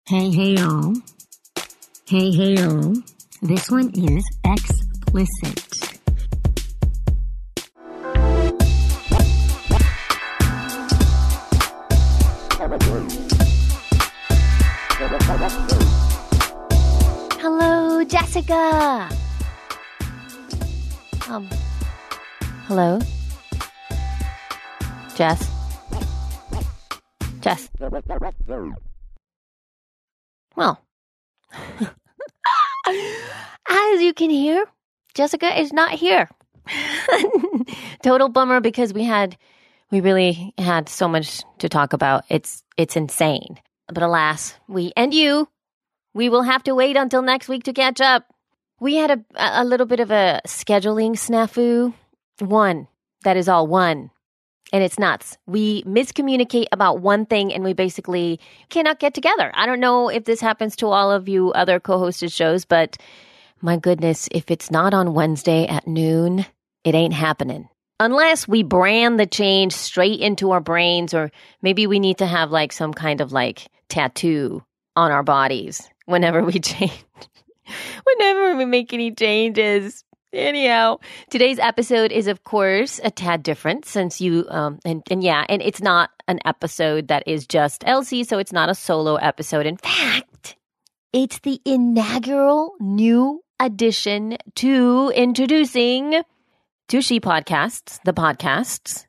Hey, hey, y'all. Hey, hey, y'all. This one is explicit. Hello, Jessica. Hello? Jess? Well, as you can hear, Jessica is not here. Total bummer because we really had so much to talk about. It's insane. But alas, we will have to wait until next week to catch up. We had a little bit of a scheduling snafu. One. That is all one. And it's nuts. We miscommunicate about one thing and we basically cannot get together. I don't know if this happens to all of you other co-hosted shows, but my goodness, if it's not on Wednesday at noon, it ain't happening. Unless we brand the change straight into our brains, or maybe we need to have like some kind of like tattoo on our bodies whenever we change, whenever we make any changes. Anyhow, today's episode is, of course, a tad different since and it's not an episode that is just Elsie, so it's not a solo episode. In fact, it's the inaugural new addition to introducing to She Podcasts, the podcasts,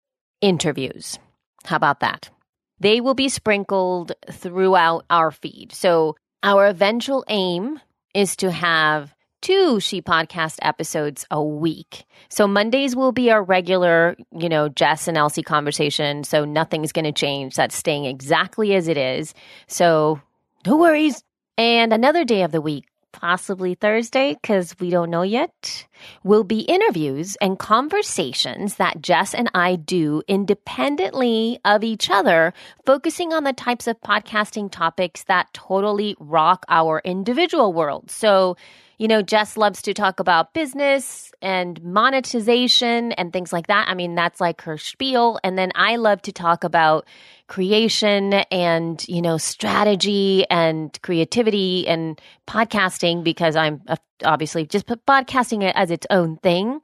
interviews. How about that? They will be sprinkled throughout our feed. So our eventual aim is to have 2 She Podcast episodes a week. So Mondays will be our regular, Jess and Elsie conversation. So nothing's going to change. That's staying exactly as it is. So no worries. And another day of the week, possibly Thursday, because we don't know yet, will be interviews and conversations that Jess and I do independently of each other, focusing on the types of podcasting topics that totally rock our individual world. So Jess loves to talk about business and monetization and things like that. I mean, that's like her spiel. And then I love to talk about creation and, strategy and creativity and podcasting because I'm obviously just podcasting it as its own thing.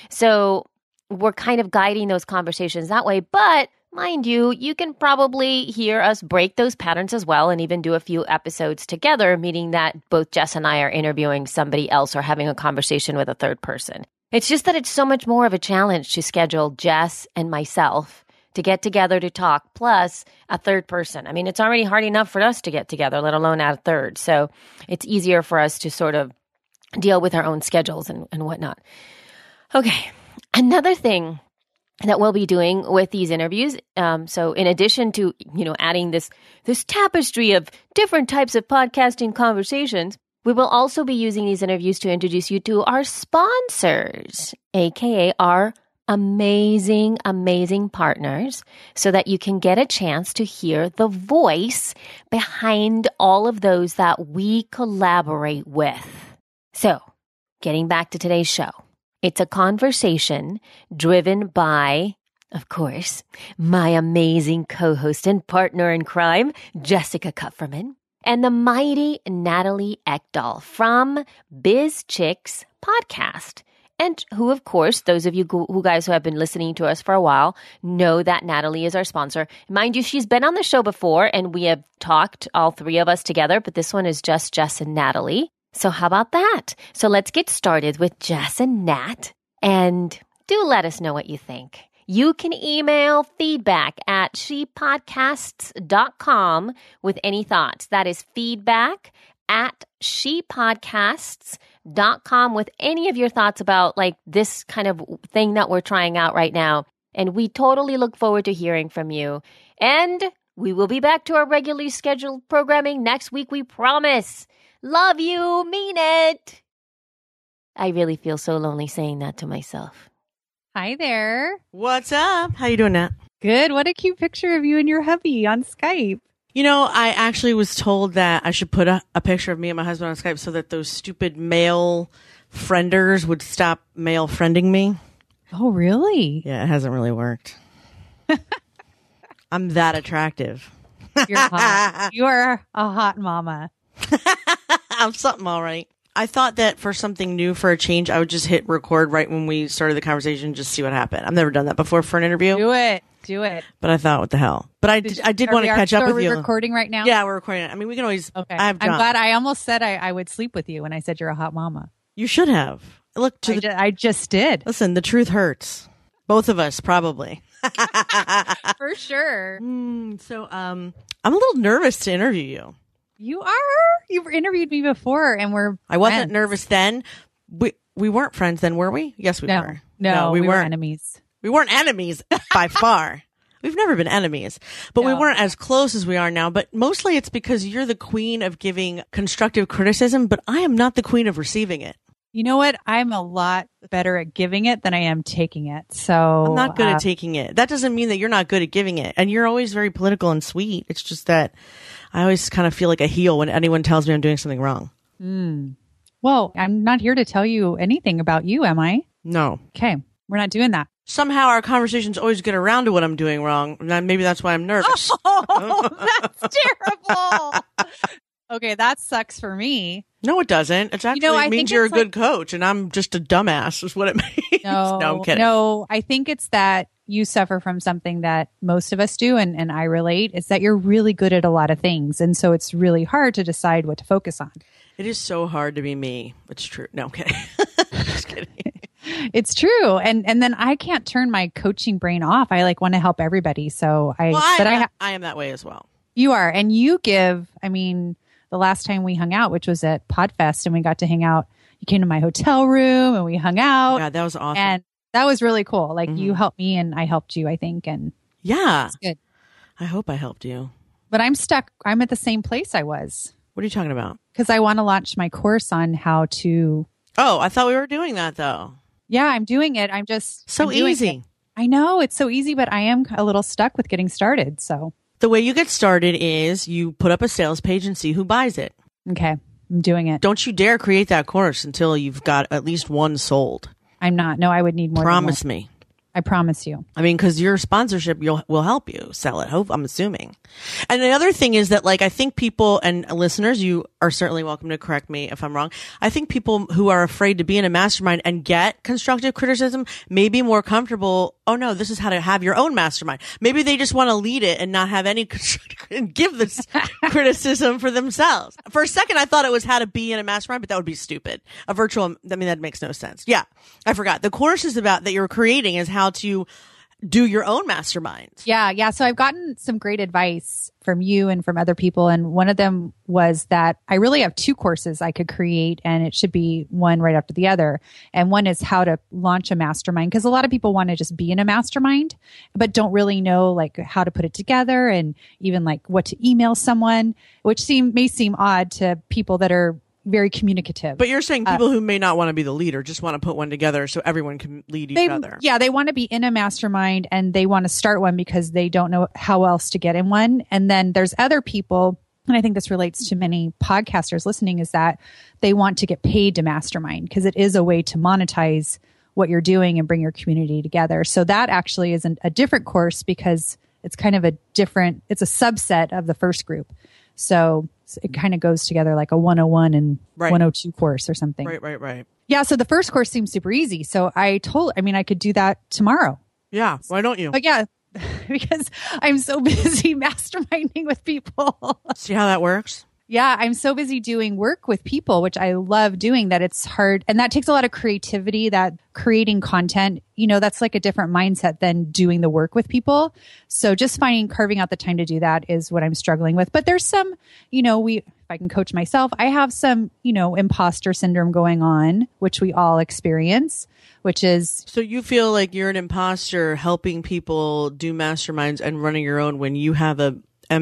So we're kind of guiding those conversations that way. But mind you, you can probably hear us break those patterns as well and even do a few episodes together, meaning that both Jess and I are interviewing somebody else or having a conversation with a third person. It's just that it's so much more of a challenge to schedule Jess and myself to get together to talk, plus a third person. I mean, it's already hard enough for us to get together, let alone add a third. So it's easier for us to sort of deal with our own schedules and whatnot. Okay, another thing that we'll be doing with these interviews. So in addition to, adding this tapestry of different types of podcasting conversations, we will also be using these interviews to introduce you to our sponsors, aka our amazing, amazing partners, so that you can get a chance to hear the voice behind all of those that we collaborate with. So getting back to today's show. It's a conversation driven by, of course, my amazing co-host and partner in crime, Jessica Kupferman, and the mighty Natalie Ekdahl from Biz Chicks Podcast. And who, of course, those of you who have been listening to us for a while know that Natalie is our sponsor. Mind you, she's been on the show before and we have talked, all 3 of us together, but this one is just Jess and Natalie. So how about that? So let's get started with Jess and Nat, and do let us know what you think. You can email feedback at shepodcasts.com with any thoughts. That is feedback at shepodcasts.com with any of your thoughts about like this kind of thing that we're trying out right now. And we totally look forward to hearing from you. And we will be back to our regularly scheduled programming next week, we promise. Love you, mean it. I really feel so lonely saying that to myself. Hi there. What's up? How you doing, Nat? Good. What a cute picture of you and your hubby on Skype. I actually was told that I should put a picture of me and my husband on Skype so that those stupid male frienders would stop male friending me. Oh, really? Yeah, it hasn't really worked. I'm that attractive. You're hot. You are a hot mama. I'm something all right. I thought that for something new, for a change, I would just hit record right when we started the conversation, just see what happened. I've never done that before for an interview. Do it. But I thought, what the hell? But I did want to catch up with you. Are we recording right now? Yeah, we're recording. I mean, we can always. Okay. I'm glad. I almost said I would sleep with you when I said you're a hot mama. You should have. Look, I just did. Listen, the truth hurts. Both of us, probably. For sure. So, I'm a little nervous to interview you. You are? You've interviewed me before, and I wasn't nervous then. We weren't friends then, were we? Yes, we were. No, we weren't enemies. We weren't enemies by far. We've never been enemies, but we weren't as close as we are now. But mostly it's because you're the queen of giving constructive criticism, but I am not the queen of receiving it. You know what? I'm a lot better at giving it than I am taking it. So I'm not good at taking it. That doesn't mean that you're not good at giving it. And you're always very political and sweet. It's just that I always kind of feel like a heel when anyone tells me I'm doing something wrong. Well, I'm not here to tell you anything about you, am I? No. Okay. We're not doing that. Somehow our conversations always get around to what I'm doing wrong. And maybe that's why I'm nervous. Oh, that's terrible. Okay, that sucks for me. No, it doesn't. It's actually it means you're a good coach and I'm just a dumbass is what it means. No, I'm kidding. No, I think it's that you suffer from something that most of us do, and I relate. It's that you're really good at a lot of things. And so it's really hard to decide what to focus on. It is so hard to be me. It's true. No, I'm kidding. Just kidding. It's true. And then I can't turn my coaching brain off. I want to help everybody. So I am that way as well. You are. And you give, the last time we hung out, which was at Podfest, and we got to hang out. You came to my hotel room and we hung out. Yeah, that was awesome. And that was really cool. You helped me and I helped you, I think. And yeah, it's good. I hope I helped you. But I'm stuck. I'm at the same place I was. What are you talking about? Because I want to launch my course on how to. Oh, I thought we were doing that though. Yeah, I'm doing it. I'm just so easy. I know it's so easy, but I am a little stuck with getting started. So the way you get started is you put up a sales page and see who buys it. Okay, I'm doing it. Don't you dare create that course until you've got at least one sold. I'm not. No, I would need more. Promise me. I promise you. Because your sponsorship will help you sell it. I'm assuming. And the other thing is that, I think people and listeners, you are certainly welcome to correct me if I'm wrong. I think people who are afraid to be in a mastermind and get constructive criticism may be more comfortable. Oh no, this is how to have your own mastermind. Maybe they just want to lead it and not have any and give this criticism for themselves. For a second, I thought it was how to be in a mastermind, but that would be stupid. A virtual, that makes no sense. Yeah, I forgot. The course is about that you're creating is how to do your own mastermind. Yeah. So I've gotten some great advice from you and from other people. And one of them was that I really have two courses I could create, and it should be one right after the other. And one is how to launch a mastermind, because a lot of people want to just be in a mastermind, but don't really know how to put it together and even what to email someone, which may seem odd to people that are very communicative. But you're saying people who may not want to be the leader just want to put one together so everyone can lead each other. Yeah, they want to be in a mastermind and they want to start one because they don't know how else to get in one. And then there's other people, and I think this relates to many podcasters listening, is that they want to get paid to mastermind because it is a way to monetize what you're doing and bring your community together. So that actually is a different course because it's kind of it's a subset of the first group. So it kind of goes together like a 101 and 102 course or something. Right. Yeah. So the first course seems super easy. So I could do that tomorrow. Yeah. Why don't you? But yeah, because I'm so busy masterminding with people. See how that works? Yeah. I'm so busy doing work with people, which I love doing, that it's hard. And that takes a lot of creativity, that creating content, that's a different mindset than doing the work with people. So just carving out the time to do that is what I'm struggling with. But there's some, if I can coach myself, I have some, imposter syndrome going on, which we all experience, which is. So you feel like you're an imposter helping people do masterminds and running your own when you have a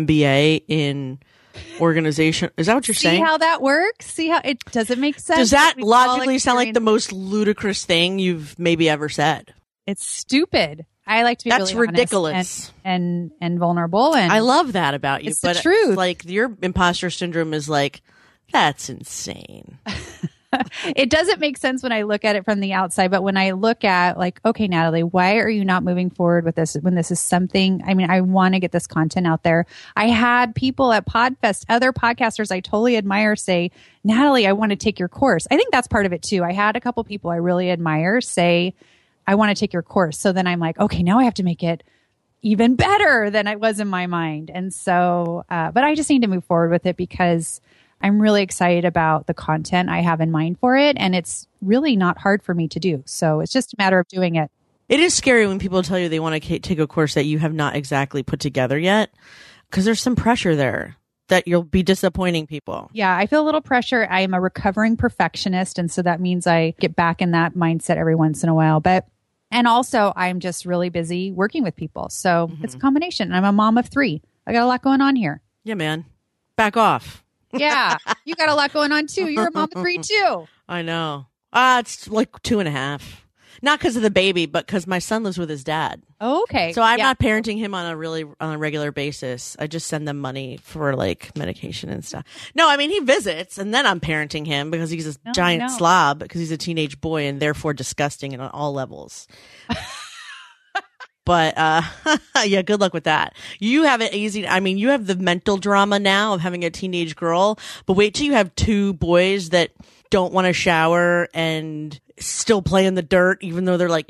MBA in organization. Is that what you're saying? See how that works? See how it doesn't make sense? Does that logically sound like the most ludicrous thing you've maybe ever said? It's stupid. I like to be That's really ridiculous and vulnerable. And I love that about you. It's the truth. Your imposter syndrome is that's insane. It doesn't make sense when I look at it from the outside, but when I look at like, okay, Natalie, why are you not moving forward with this when this is something, I mean, I want to get this content out there. I had people at PodFest, other podcasters I totally admire say, Natalie, I want to take your course. I think that's part of it too. I had a couple people I really admire say, I want to take your course. So then I'm like, okay, now I have to make it even better than it was in my mind. And so, but I just need to move forward with it because I'm really excited about the content I have in mind for it. And it's really not hard for me to do. So it's just a matter of doing it. It is scary when people tell you they want to take a course that you have not exactly put together yet, because there's some pressure there that you'll be disappointing people. Yeah, I feel a little pressure. I am a recovering perfectionist. And so that means I get back in that mindset every once in a while. And also I'm just really busy working with people. So it's a combination. I'm a mom of 3. I got a lot going on here. Yeah, man. Back off. Yeah, you got a lot going on too. You're a mom of 3 too. I know. It's like 2.5. Not because of the baby, but because my son lives with his dad. Oh, okay. So I'm not parenting him on a regular basis. I just send them money for like medication and stuff. No, I mean, he visits and then I'm parenting him because he's a giant slob because he's a teenage boy and therefore disgusting on all levels. But, yeah, good luck with that. You have it easy. I mean, you have the mental drama now of having a teenage girl, but wait till you have 2 boys that don't want to shower and still play in the dirt, even though they're like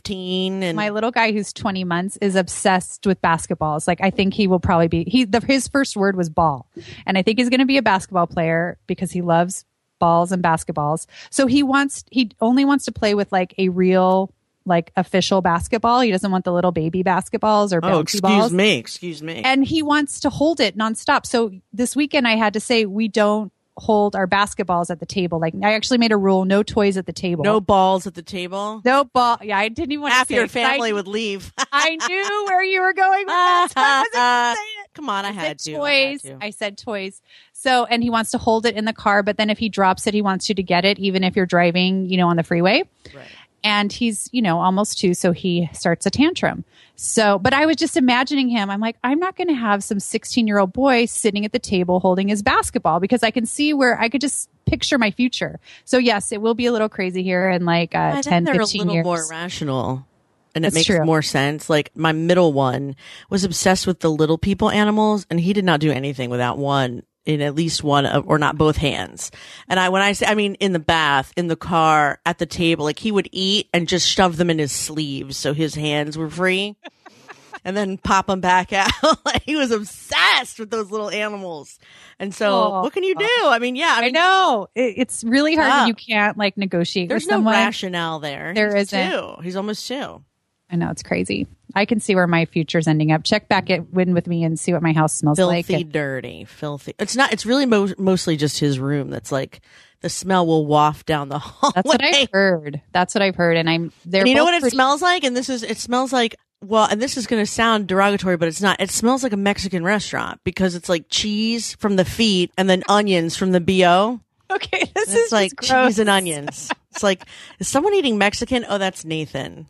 15. And my little guy who's 20 months is obsessed with basketballs. Like, I think he will probably be, his first word was ball. And I think he's going to be a basketball player because he loves balls and basketballs. So he only wants to play with like a real, like official basketball. He doesn't want the little baby basketballs or bouncy balls. Excuse me. And he wants to hold it nonstop. So this weekend I had to say, we don't hold our basketballs at the table. Like I actually made a rule, no toys at the table. No balls at the table? No ball. Yeah, I didn't even want Half to say your it, family would leave. I knew where you were going with that. So I wasn't gonna say it. Come on, I had to. Toys. I said toys. So, and he wants to hold it in the car, but then if he drops it, he wants you to get it, even if you're driving, on the freeway. Right. And he's, almost 2, so he starts a tantrum. So, but I was just imagining him. I'm like, I'm not going to have some 16-year-old boy sitting at the table holding his basketball because I can see where I could just picture my future. So yes, it will be a little crazy here in like 10, 15 years. They're a little more rational. And it That's makes true. more sense. Like my middle one was obsessed with the little people animals, and he did not do anything without one in at least one of, or not both hands. And when I say, I mean, in the bath, in the car, at the table, like he would eat and just shove them in his sleeves so his hands were free and then pop them back out. He was obsessed with those little animals. And so what can you do? I mean, yeah, I know it's really hard when you can't like negotiate There's with someone. no rationale there. There He's isn't. 2. He's almost 2. I know, it's crazy. I can see where my future's ending up. Check back in with me and see what my house smells like. Filthy, dirty, filthy. It's not. It's really mostly just his room. That's like the smell will waft down the hallway. That's what I've heard. And I'm there. And you know what it smells like? And it smells like. Well, and this is going to sound derogatory, but it's not. It smells like a Mexican restaurant because it's like cheese from the feet and then onions from the BO. Okay, this is like gross. Cheese and onions. It's like, is someone eating Mexican? Oh, that's Nathan.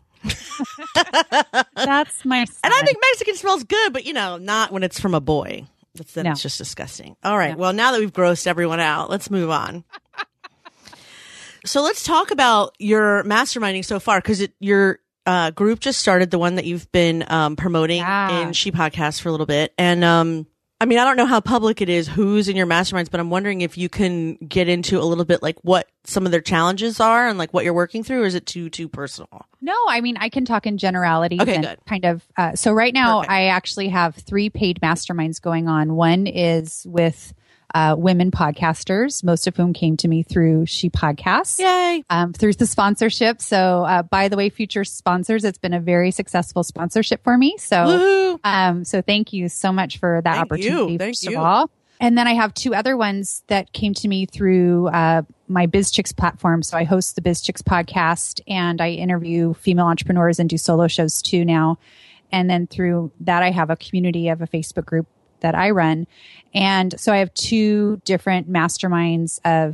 That's my son. And I think Mexican smells good, but not when it's from a boy. It's just disgusting. All right. Yeah. Well, now that we've grossed everyone out, let's move on. So let's talk about your masterminding so far, because your group just started, the one that you've been promoting in She Podcast for a little bit. And I mean, I don't know how public it is, who's in your masterminds, but I'm wondering if you can get into a little bit like what some of their challenges are and like what you're working through, or is it too personal? No, I mean, I can talk in generalities. Okay, and good. Kind of. So right now, Perfect. I actually have 3 paid masterminds going on. One is with women podcasters, most of whom came to me through She Podcasts. Yay! Through the sponsorship. So, by the way, future sponsors, it's been a very successful sponsorship for me. So, so thank you so much for that opportunity. First of all. And then I have 2 other ones that came to me through my BizChicks platform. So I host the BizChicks podcast and I interview female entrepreneurs and do solo shows too now. And then through that, I have a community of a Facebook group that I run. And so I have 2 different masterminds of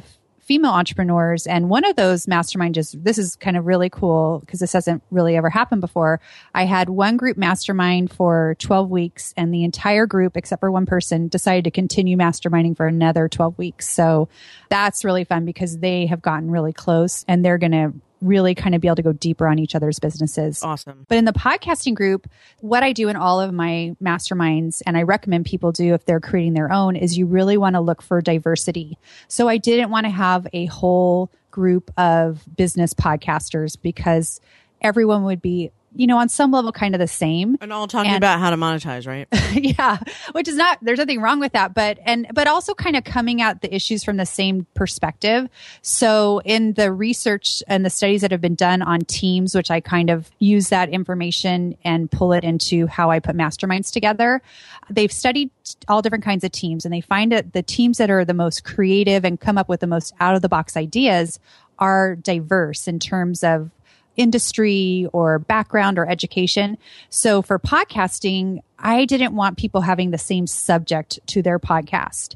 female entrepreneurs. And one of those mastermind this is kind of really cool because this hasn't really ever happened before. I had one group mastermind for 12 weeks and the entire group, except for one person, decided to continue masterminding for another 12 weeks. So that's really fun because they have gotten really close and they're going to really kind of be able to go deeper on each other's businesses. Awesome. But in the podcasting group, what I do in all of my masterminds, and I recommend people do if they're creating their own, is you really want to look for diversity. So I didn't want to have a whole group of business podcasters because everyone would be, on some level kind of the same. And all talking about how to monetize, right? Yeah, which is there's nothing wrong with that, but also kind of coming at the issues from the same perspective. So in the research and the studies that have been done on teams, which I kind of use that information and pull it into how I put masterminds together, they've studied all different kinds of teams and they find that the teams that are the most creative and come up with the most out of the box ideas are diverse in terms of industry or background or education. So for podcasting, I didn't want people having the same subject to their podcast.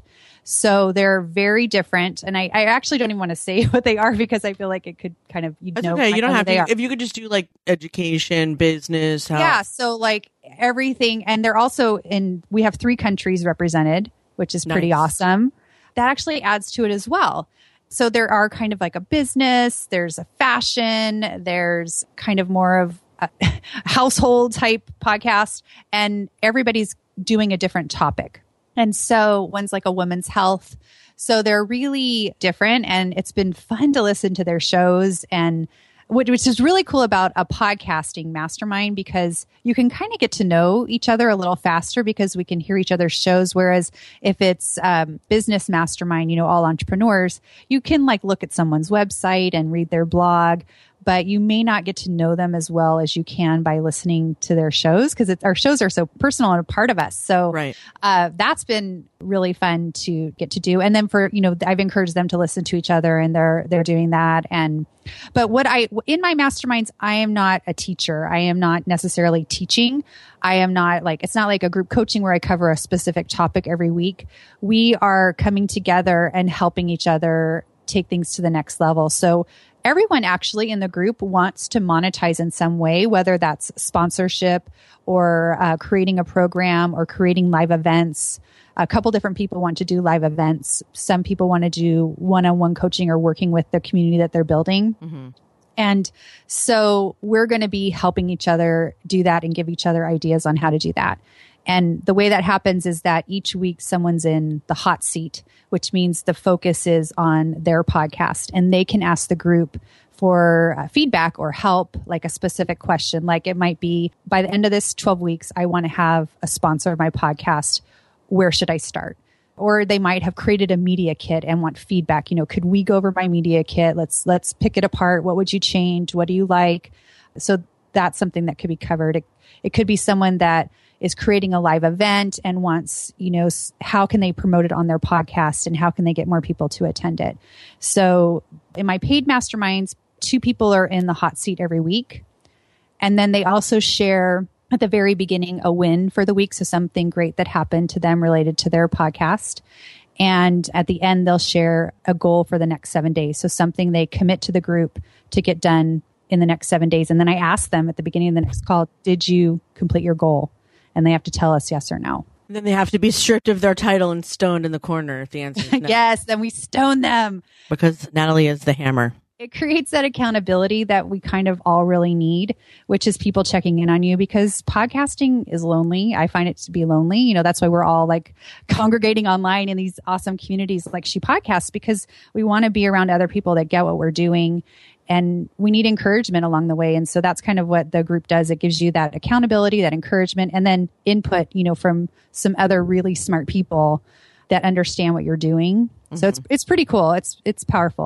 So they're very different. And I actually don't even want to say what they are because I feel like it could kind of, That's okay. You don't have to. If you could just do like education, business, health. Yeah. So like everything. And they're also we have 3 countries represented, which is pretty awesome. That actually adds to it as well. So there are kind of like a business, there's a fashion, there's kind of more of a household type podcast, and everybody's doing a different topic. And so one's like a women's health. So they're really different and it's been fun to listen to their shows and which is really cool about a podcasting mastermind because you can kind of get to know each other a little faster because we can hear each other's shows. Whereas if it's business mastermind, all entrepreneurs, you can like look at someone's website and read their blog, but you may not get to know them as well as you can by listening to their shows because our shows are so personal and a part of us. So that's been really fun to get to do. And then for, I've encouraged them to listen to each other and they're doing that. But in my masterminds, I am not a teacher. I am not necessarily teaching. I am not it's not like a group coaching where I cover a specific topic every week. We are coming together and helping each other take things to the next level. So everyone actually in the group wants to monetize in some way, whether that's sponsorship or creating a program or creating live events. A couple different people want to do live events. Some people want to do one-on-one coaching or working with the community that they're building. Mm-hmm. And so we're going to be helping each other do that and give each other ideas on how to do that. And the way that happens is that each week someone's in the hot seat, which means the focus is on their podcast and they can ask the group for feedback or help, like a specific question. Like it might be, by the end of this 12 weeks, I want to have a sponsor of my podcast. Where should I start? Or they might have created a media kit and want feedback. Could we go over my media kit? Let's pick it apart. What would you change? What do you like? So that's something that could be covered. It could be someone that is creating a live event and wants, how can they promote it on their podcast and how can they get more people to attend it? So in my paid masterminds, 2 people are in the hot seat every week. And then they also share at the very beginning a win for the week. So something great that happened to them related to their podcast. And at the end, they'll share a goal for the next 7 days. So something they commit to the group to get done in the next 7 days. And then I ask them at the beginning of the next call, did you complete your goal? And they have to tell us yes or no. And then they have to be stripped of their title and stoned in the corner if the answer is no. Yes, then we stone them. Because Natalie is the hammer. It creates that accountability that we kind of all really need, which is people checking in on you because podcasting is lonely. I find it to be lonely. That's why we're all like congregating online in these awesome communities like She Podcasts because we want to be around other people that get what we're doing. And we need encouragement along the way. And so that's kind of what the group does. It gives you that accountability, that encouragement, and then input, from some other really smart people that understand what you're doing. Mm-hmm. So it's pretty cool. It's powerful.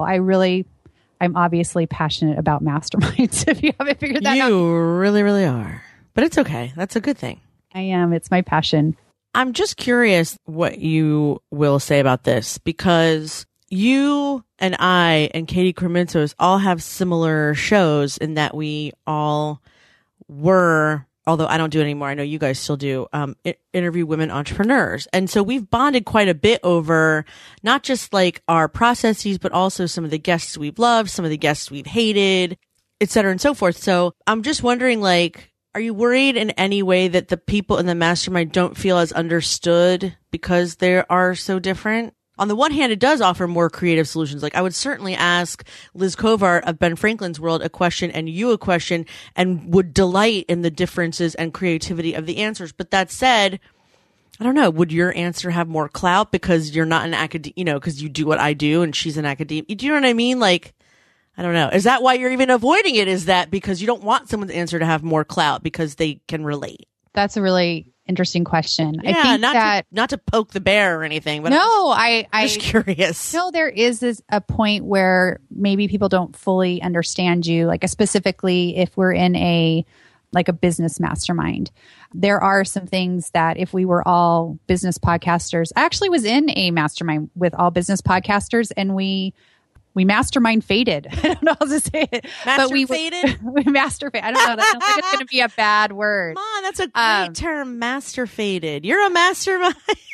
I'm obviously passionate about masterminds. If you haven't figured that out. You really, really are. But it's okay. That's a good thing. I am. It's my passion. I'm just curious what you will say about this because you and I and Katie Krementos all have similar shows in that we all were although I don't do it anymore. I know you guys still do, interview women entrepreneurs. And so we've bonded quite a bit over not just like our processes, but also some of the guests we've loved, some of the guests we've hated, et cetera, and so forth. So I'm just wondering, like, are you worried in any way that the people in the mastermind don't feel as understood because they are so different? On the one hand, it does offer more creative solutions. Like I would certainly ask Liz Kovart of Ben Franklin's World a question and you a question and would delight in the differences and creativity of the answers. But that said, I don't know, would your answer have more clout because you're not an academic, because you do what I do and she's an academic. Do you know what I mean? Like, I don't know. Is that why you're even avoiding it? Is that because you don't want someone's answer to have more clout because they can relate? That's a really interesting question. Yeah, I think not to poke the bear or anything, but no, I'm just curious. No, there is a point where maybe people don't fully understand you. Like specifically, if we're in a business mastermind, there are some things that if we were all business podcasters, I actually was in a mastermind with all business podcasters, and we mastermind faded. I don't know how to say it. Faded? We master faded. I don't know. That sounds like it's going to be a bad word. Mom, that's a great term, master faded. You're a mastermind.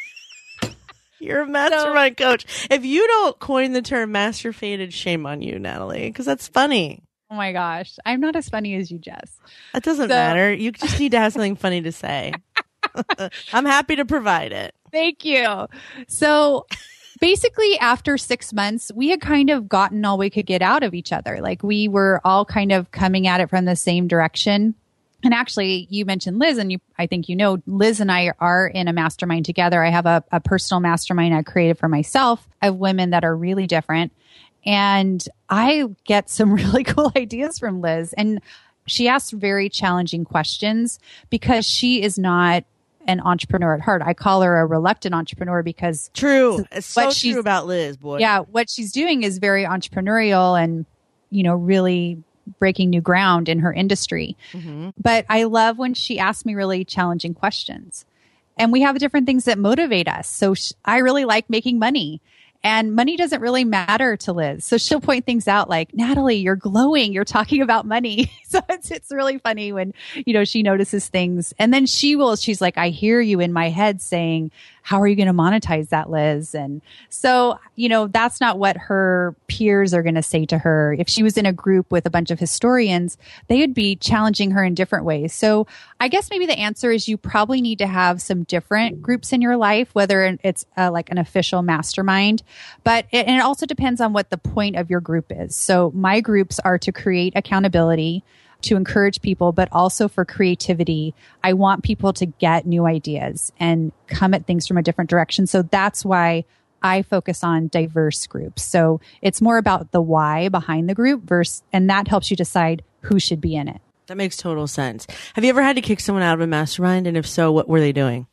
You're a mastermind coach. If you don't coin the term master faded, shame on you, Natalie, because that's funny. Oh my gosh. I'm not as funny as you, Jess. That doesn't matter. You just need to have something funny to say. I'm happy to provide it. Thank you. So basically, after 6 months, we had kind of gotten all we could get out of each other. Like we were all kind of coming at it from the same direction. And actually, you mentioned Liz, and I think Liz and I are in a mastermind together. I have a personal mastermind I created for myself of women that are really different. And I get some really cool ideas from Liz. And she asks very challenging questions because she is not an entrepreneur at heart. I call her a reluctant entrepreneur because true. It's so true about Liz, boy. Yeah. What she's doing is very entrepreneurial and, really breaking new ground in her industry. Mm-hmm. But I love when she asks me really challenging questions, and we have different things that motivate us. So I really like making money. And money doesn't really matter to Liz. So she'll point things out like, Natalie, you're glowing. You're talking about money. So it's really funny when, she notices things. And then she's like, I hear you in my head saying, how are you going to monetize that, Liz? And so, that's not what her peers are going to say to her. If she was in a group with a bunch of historians, they would be challenging her in different ways. So I guess maybe the answer is you probably need to have some different groups in your life, whether it's like an official mastermind. But it also depends on what the point of your group is. So my groups are to create accountability, to encourage people, but also for creativity. I want people to get new ideas and come at things from a different direction. So that's why I focus on diverse groups. So it's more about the why behind the group and that helps you decide who should be in it. That makes total sense. Have you ever had to kick someone out of a mastermind? And if so, what were they doing?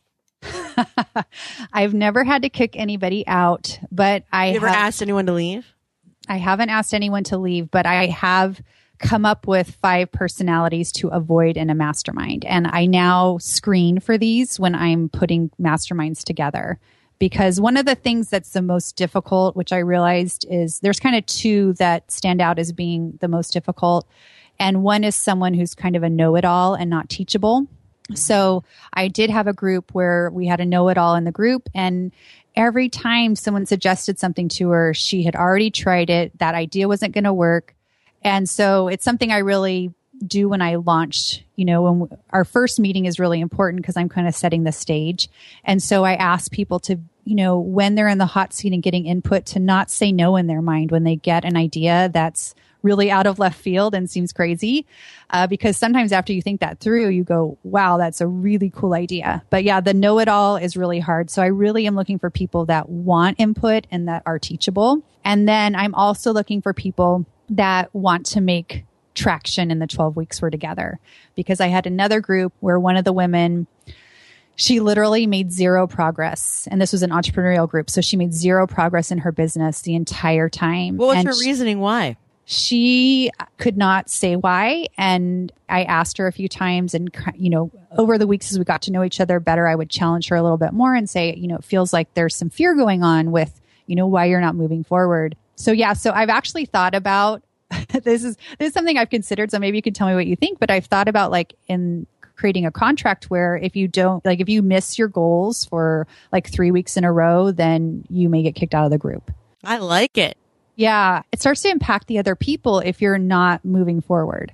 I've never had to kick anybody out, but you ever asked anyone to leave? I haven't asked anyone to leave, but I have come up with 5 personalities to avoid in a mastermind. And I now screen for these when I'm putting masterminds together. Because one of the things that's the most difficult, which I realized is there's kind of 2 that stand out as being the most difficult. And one is someone who's kind of a know-it-all and not teachable. So I did have a group where we had a know-it-all in the group, and every time someone suggested something to her, she had already tried it. That idea wasn't going to work. And so it's something I really do when I launch, when our first meeting is really important because I'm kind of setting the stage. And so I ask people to, when they're in the hot seat and getting input, to not say no in their mind when they get an idea that's really out of left field and seems crazy. Because sometimes after you think that through, you go, wow, that's a really cool idea. But yeah, the know-it-all is really hard. So I really am looking for people that want input and that are teachable. And then I'm also looking for people that want to make traction in the 12 weeks we're together. Because I had another group where one of the women, she literally made 0 progress. And this was an entrepreneurial group. So she made 0 progress in her business the entire time. What was her reasoning why? She could not say why. And I asked her a few times, and, over the weeks as we got to know each other better, I would challenge her a little bit more and say, it feels like there's some fear going on with, why you're not moving forward. So yeah, so I've actually thought about, this is something I've considered. So maybe you can tell me what you think, but I've thought about like in creating a contract where if you miss your goals for like 3 weeks in a row, then you may get kicked out of the group. I like it. Yeah. It starts to impact the other people if you're not moving forward.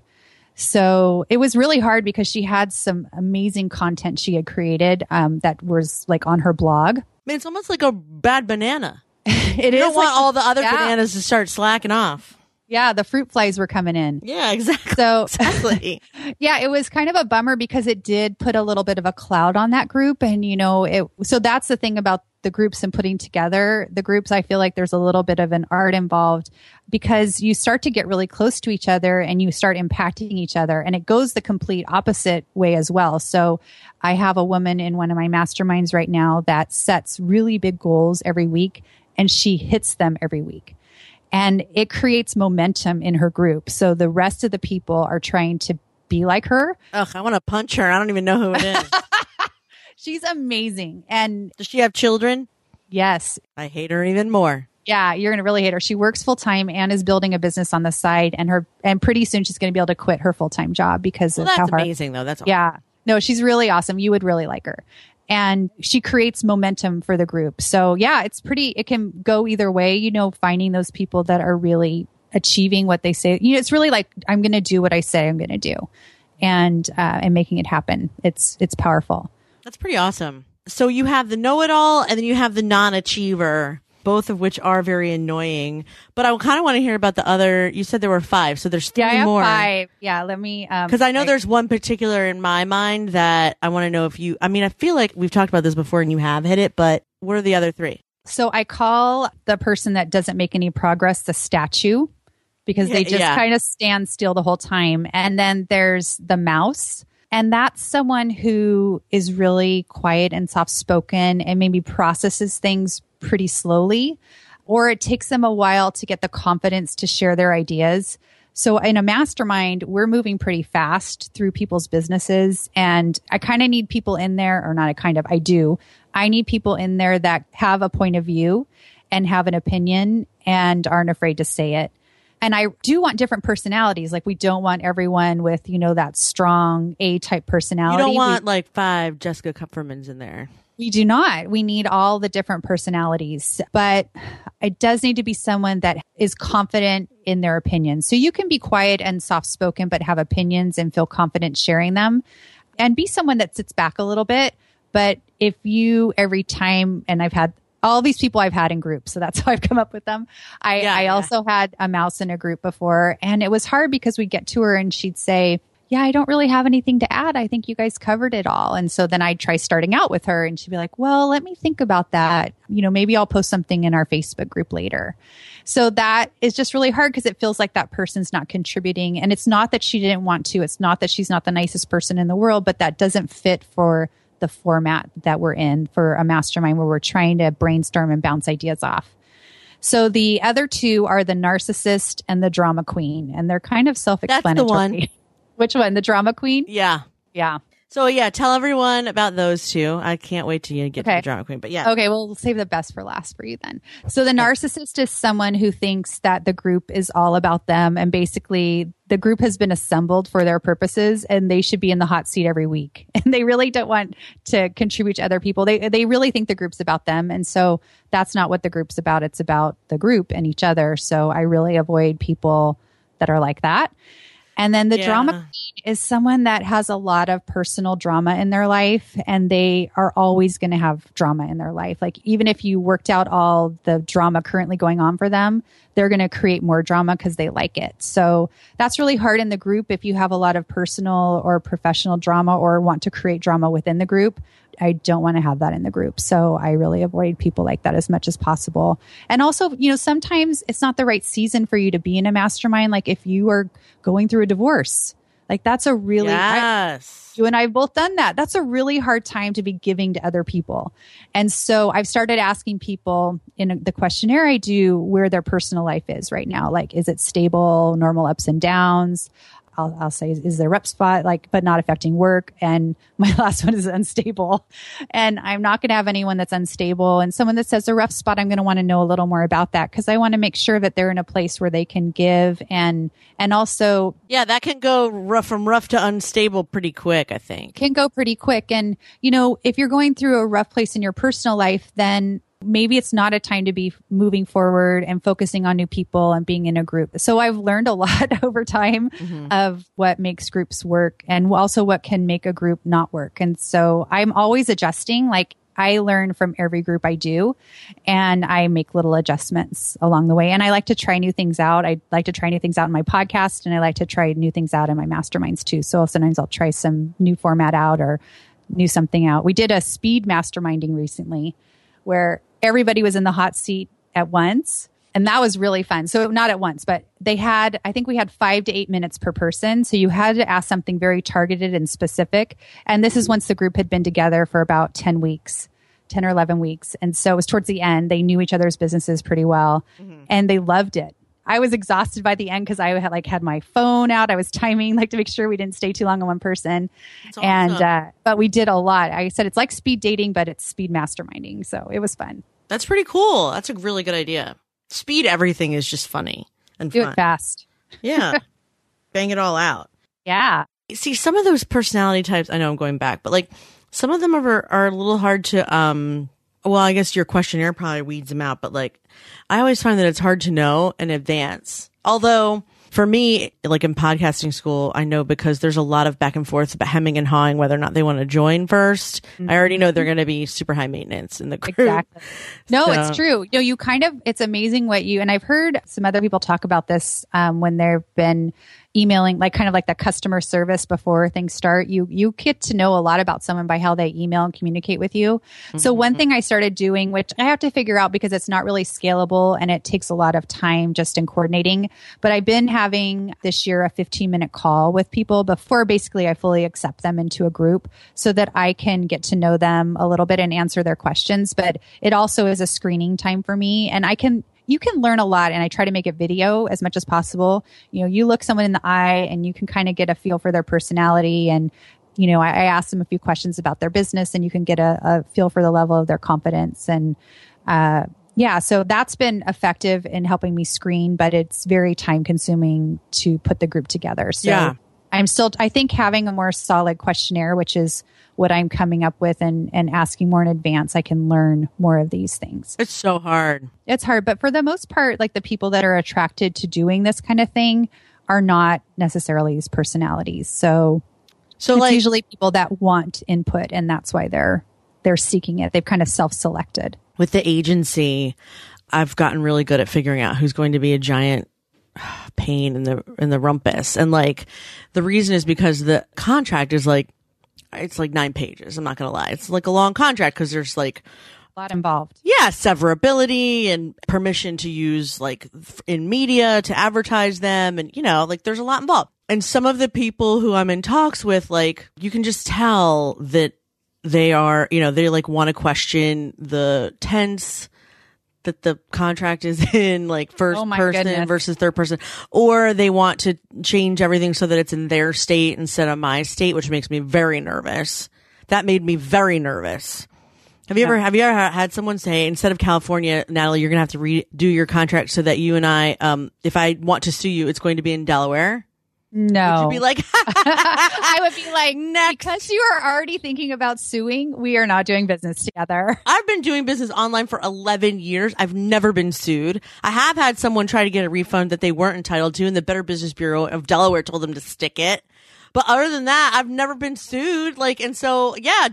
So it was really hard because she had some amazing content she had created that was like on her blog. I mean, it's almost like a bad banana. You don't want all the other bananas to start slacking off. Yeah, the fruit flies were coming in. Yeah, exactly. So, exactly. Yeah, it was kind of a bummer because it did put a little bit of a cloud on that group. And, so that's the thing about the groups and putting together the groups. I feel like there's a little bit of an art involved because you start to get really close to each other and you start impacting each other. And it goes the complete opposite way as well. So I have a woman in one of my masterminds right now that sets really big goals every week and she hits them every week. And it creates momentum in her group. So the rest of the people are trying to be like her. Ugh, I want to punch her. I don't even know who it is. She's amazing. And does she have children? Yes. I hate her even more. Yeah, you're going to really hate her. She works full time and is building a business on the side. And pretty soon she's going to be able to quit her full time job because of how hard. That's amazing, though. That's awesome. Yeah. No, she's really awesome. You would really like her. And she creates momentum for the group. So yeah, it can go either way, finding those people that are really achieving what they say. It's really like, I'm going to do what I say I'm going to do and making it happen. It's powerful. That's pretty awesome. So you have the know-it-all and then you have the non-achiever, both of which are very annoying. But I kind of want to hear about the other. You said there were 5, so there's 3 more. Yeah, I have 5. Yeah, let me. Because I know there's one particular in my mind that I want to know if you. I mean, I feel like we've talked about this before and you have hit it, but what are the other 3? So I call the person that doesn't make any progress the statue because they just kind of stand still the whole time. And then there's the mouse. And that's someone who is really quiet and soft-spoken and maybe processes things pretty slowly, or it takes them a while to get the confidence to share their ideas. So in a mastermind, we're moving pretty fast through people's businesses. And I kind of need people in there, or not I do. I need people in there that have a point of view and have an opinion and aren't afraid to say it. And I do want different personalities. Like we don't want everyone with, that strong A-type personality. You don't want like 5 Jessica Kupfermans in there. We do not. We need all the different personalities, but it does need to be someone that is confident in their opinions. So you can be quiet and soft-spoken, but have opinions and feel confident sharing them, and be someone that sits back a little bit. But if you every time, and I've had all these people I've had in groups, so that's how I've come up with them. I also had a mouse in a group before, and it was hard because we'd get to her and she'd say, yeah, I don't really have anything to add. I think you guys covered it all. And so then I'd try starting out with her and she'd be like, well, let me think about that. Maybe I'll post something in our Facebook group later. So that is just really hard because it feels like that person's not contributing. And it's not that she didn't want to. It's not that she's not the nicest person in the world, but that doesn't fit for the format that we're in for a mastermind where we're trying to brainstorm and bounce ideas off. So the other 2 are the narcissist and the drama queen. And they're kind of self-explanatory. That's the one. Which one? The drama queen? Yeah. Yeah. So tell everyone about those 2. I can't wait till you get to the drama queen, but yeah. Okay, well, we'll save the best for last for you then. So the narcissist is someone who thinks that the group is all about them, and basically the group has been assembled for their purposes and they should be in the hot seat every week. And they really don't want to contribute to other people. They really think the group's about them. And so that's not what the group's about. It's about the group and each other. So I really avoid people that are like that. And then the drama queen is someone that has a lot of personal drama in their life, and they are always going to have drama in their life. Like even if you worked out all the drama currently going on for them, they're going to create more drama because they like it. So that's really hard in the group if you have a lot of personal or professional drama or want to create drama within the group. I don't want to have that in the group. So I really avoid people like that as much as possible. And also, sometimes it's not the right season for you to be in a mastermind. Like if you are going through a divorce, like that's a really, you and I have both done that. That's a really hard time to be giving to other people. And so I've started asking people in the questionnaire I do where their personal life is right now. Like, is it stable, normal ups and downs? I'll say, is there rep spot, like, but not affecting work? And my last one is unstable. And I'm not going to have anyone that's unstable. And someone that says a rough spot, I'm going to want to know a little more about that, because I want to make sure that they're in a place where they can give and also. Yeah, that can go from rough to unstable pretty quick, I think. Can go pretty quick. And, if you're going through a rough place in your personal life, then maybe it's not a time to be moving forward and focusing on new people and being in a group. So I've learned a lot over time of what makes groups work and also what can make a group not work. And so I'm always adjusting. Like, I learn from every group I do, and I make little adjustments along the way. And I like to try new things out. I like to try new things out in my podcast, and I like to try new things out in my masterminds too. So sometimes I'll try some new format out or new something out. We did a speed masterminding recently where everybody was in the hot seat at once. And that was really fun. So not at once, but I think we had 5 to 8 minutes per person. So you had to ask something very targeted and specific. And this is once the group had been together for about 10 or 11 weeks. And so it was towards the end. They knew each other's businesses pretty well and they loved it. I was exhausted by the end because I had my phone out. I was timing to make sure we didn't stay too long on one person. That's awesome. And, but we did a lot. I said, it's like speed dating, but it's speed masterminding. So it was fun. That's pretty cool. That's a really good idea. Speed everything is just funny and fun. Do it fast. Yeah. Bang it all out. Yeah. See, some of those personality types, I know I'm going back, but some of them are a little hard to, well, I guess your questionnaire probably weeds them out, but I always find that it's hard to know in advance. Although for me, in podcasting school, I know because there's a lot of back and forth about hemming and hawing whether or not they want to join first. Mm-hmm. I already know they're going to be super high maintenance in the group. Exactly. No, it's true. You it's amazing and I've heard some other people talk about this when they've been emailing, kind of like the customer service before things start. You get to know a lot about someone by how they email and communicate with you. Mm-hmm. So one thing I started doing, which I have to figure out because it's not really scalable and it takes a lot of time just in coordinating, but I've been having this year a 15-minute call with people before basically I fully accept them into a group so that I can get to know them a little bit and answer their questions. But it also is a screening time for me, and you can learn a lot, and I try to make it video as much as possible. You look someone in the eye and you can kind of get a feel for their personality. And, I ask them a few questions about their business and you can get a feel for the level of their confidence. And, so that's been effective in helping me screen, but it's very time consuming to put the group together. So I think having a more solid questionnaire, which is what I'm coming up with and asking more in advance, I can learn more of these things. It's so hard. It's hard. But for the most part, the people that are attracted to doing this kind of thing are not necessarily these personalities. So it's usually people that want input, and that's why they're seeking it. They've kind of self-selected. With the agency, I've gotten really good at figuring out who's going to be a giant pain in the rumpus. And the reason is because the contract is it's 9 pages. I'm not going to lie. It's a long contract because there's a lot involved. Yeah. Severability and permission to use in media to advertise them. And, there's a lot involved. And some of the people who I'm in talks with, you can just tell that they are, they want to question the tense that the contract is in, first person versus third person, or they want to change everything so that it's in their state instead of my state, which makes me very nervous. That made me very nervous. Have you ever had someone say, instead of California, Natalie, you're going to have to redo your contract so that you and I, if I want to sue you, it's going to be in Delaware? No. Would you be like, I would be like, next. Because you are already thinking about suing, we are not doing business together. I've been doing business online for 11 years. I've never been sued. I have had someone try to get a refund that they weren't entitled to, and the Better Business Bureau of Delaware told them to stick it. But other than that, I've never been sued. And so, yeah,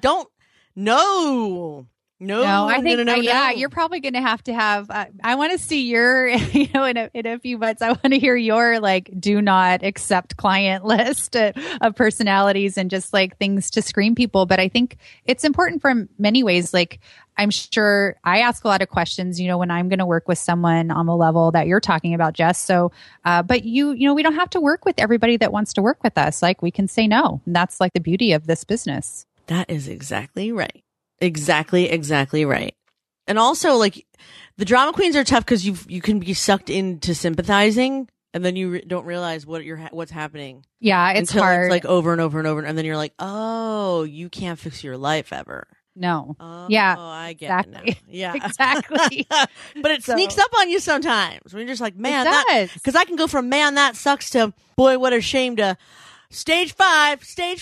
No, I think, no. You're probably going to have, I want to see your, in a few months, I want to hear your, do not accept client list of personalities and just things to screen people. But I think it's important for many ways. I'm sure I ask a lot of questions, when I'm going to work with someone on the level that you're talking about, Jess. So, but we don't have to work with everybody that wants to work with us. We can say no. And that's the beauty of this business. That is exactly right. Exactly right. And also, the drama queens are tough because you can be sucked into sympathizing And then you don't realize what's happening. Yeah, it's until hard. It's like over and over and over. And then you're like, oh, you can't fix your life ever. No. Oh, Yeah. I get exactly. it now. Yeah. Exactly. But it sneaks up on you sometimes when you're just like, man, it does. because I can go from man, that sucks to boy, what a shame to stage five,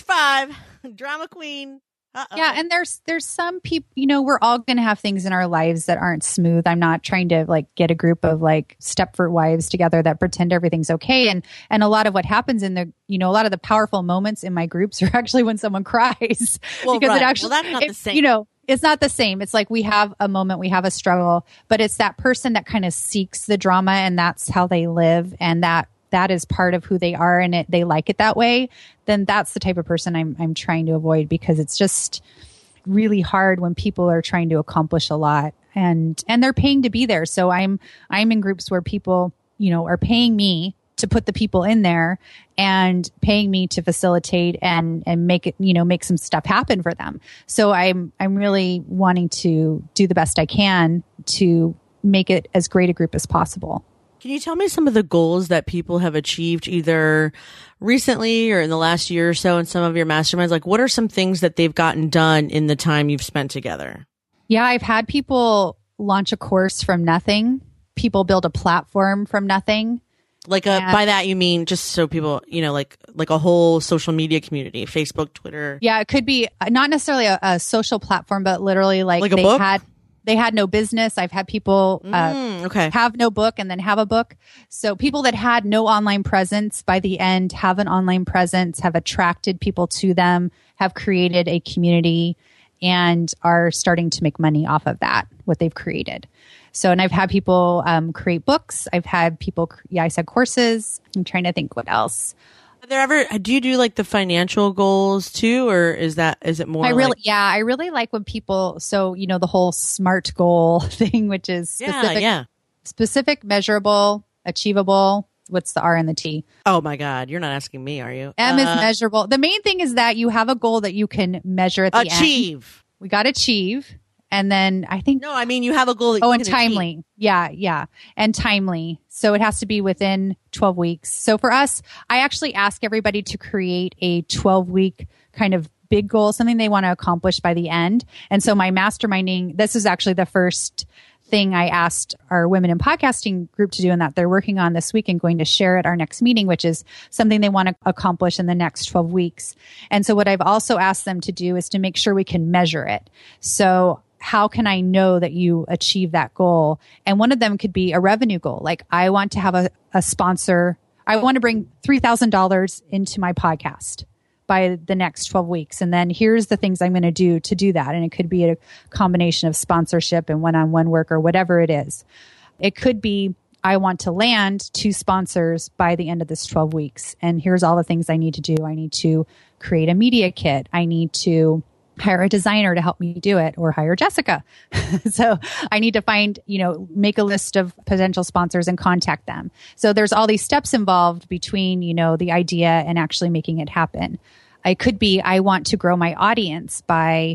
drama queen. Uh-oh. Yeah, and there's some people, we're all going to have things in our lives that aren't smooth. I'm not trying to like get a group of like Stepford wives together that pretend everything's okay. And a lot of what happens in the, a lot of the powerful moments in my groups are actually when someone cries. Well, because right. it actually, that's not the same. It's not the same. It's like we have a moment, we have a struggle, but it's that person that kind of seeks the drama and that's how they live, and that is part of who they are, and they like it that way. Then that's the type of person I'm trying to avoid, because it's just really hard when people are trying to accomplish a lot and they're paying to be there. So I'm in groups where people, are paying me to put the people in there and paying me to facilitate and make it, make some stuff happen for them. So I'm really wanting to do the best I can to make it as great a group as possible. Can you tell me some of the goals that people have achieved either recently or in the last year or so in some of your masterminds? Like, what are some things that they've gotten done in the time you've spent together? Yeah, I've had people launch a course from nothing. People build a platform from nothing. Like by that you mean just so people, like a whole social media community, Facebook, Twitter. Yeah, it could be not necessarily a social platform, but literally like a book? They had no business. I've had people have no book and then have a book. So people that had no online presence by the end have an online presence, have attracted people to them, have created a community, and are starting to make money off of that, what they've created. So, and I've had people create books. I've had people, I said courses. I'm trying to think what else. Do you do like the financial goals too, or is it more? I really like when people, so, the whole SMART goal thing, which is specific, measurable, achievable. What's the R and the T? Oh my God. You're not asking me, are you? M is measurable. The main thing is that you have a goal that you can measure at the end. Achieve. We got to achieve. And then I think... No, I mean, you have a goal that you can timely. Achieve. Yeah. And timely. So it has to be within 12 weeks. So for us, I actually ask everybody to create a 12-week kind of big goal, something they want to accomplish by the end. And so my masterminding, this is actually the first thing I asked our Women in Podcasting group to do, and that they're working on this week and going to share at our next meeting, which is something they want to accomplish in the next 12 weeks. And so what I've also asked them to do is to make sure we can measure it. So how can I know that you achieve that goal? And one of them could be a revenue goal. Like, I want to have a sponsor. I want to bring $3,000 into my podcast by the next 12 weeks. And then here's the things I'm going to do that. And it could be a combination of sponsorship and one-on-one work or whatever it is. It could be, I want to land 2 sponsors by the end of this 12 weeks. And here's all the things I need to do. I need to create a media kit. I need to hire a designer to help me do it, or hire Jessica. So I need to find, make a list of potential sponsors and contact them. So there's all these steps involved between, the idea and actually making it happen. I could be, I want to grow my audience by